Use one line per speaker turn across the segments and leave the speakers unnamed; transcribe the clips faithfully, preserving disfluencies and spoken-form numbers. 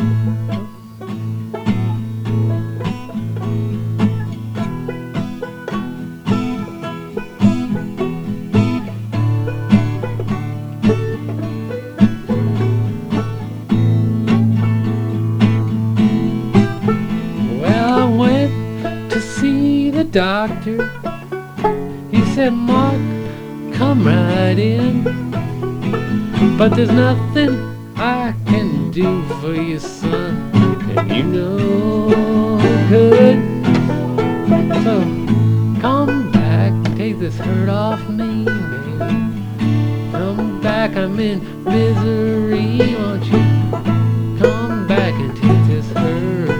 Doctor, he said, Mark, come right in, but there's nothing I can do for you, son, and you know good. So come back, take this hurt off me, baby. Come back, I'm in misery, won't you come back and take this hurt?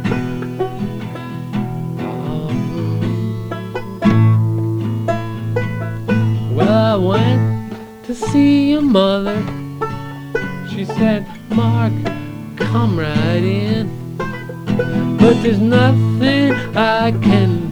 I went to see your mother. She said, Mark, come right in, but there's nothing I can